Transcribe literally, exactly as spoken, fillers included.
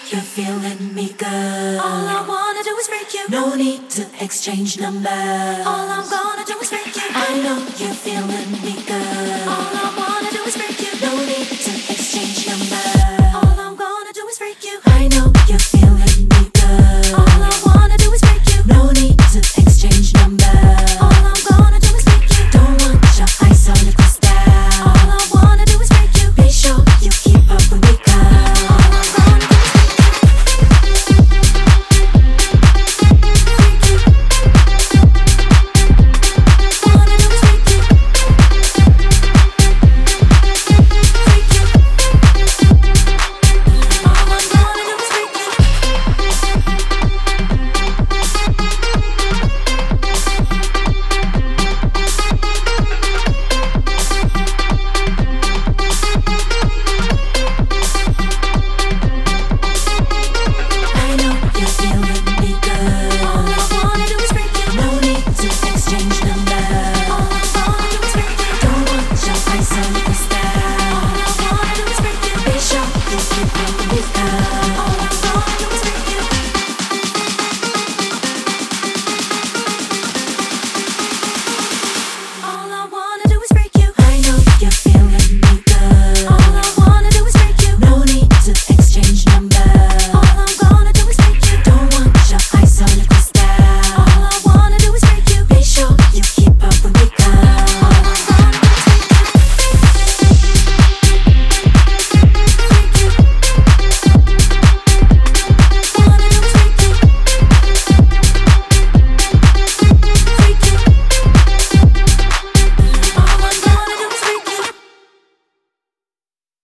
you're feeling me good. All I wanna do is freak you. No need to exchange numbers. All I'm gonna do is freak you. I know you're feeling me good. All I wanna do is freak you. No need to exchange numbers.